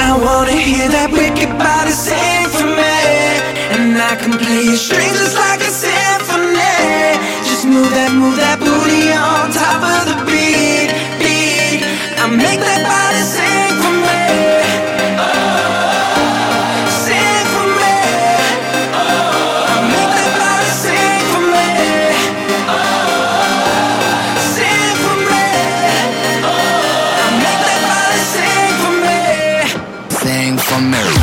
I wanna hear that wicked body sing for me, and I can play your strings just like a symphony. Just move that booty on top of the beat, beat. I make that body sing for me. Sing for me. I make that body sing for me. Sing for me. I make that body sing for me. Sing for me.